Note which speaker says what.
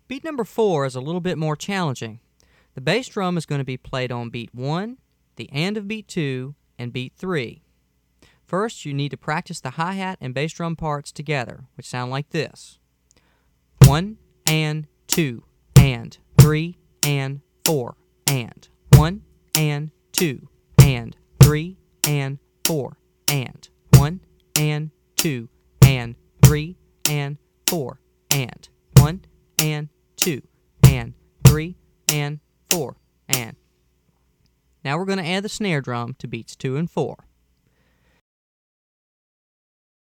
Speaker 1: Beat number 4 is a little bit more challenging. The bass drum is going to be played on beat 1, the and of beat 2, and beat 3. First, you need to practice the hi-hat and bass drum parts together, which sound like this. 1 and 2 and 3 and 4 and 1 and 2 and 3 and 4 and 1 and 2 and 3 and 4 and 1 and 2 and 3 and 4 and. Now we're going to add the snare drum to beats 2 and 4.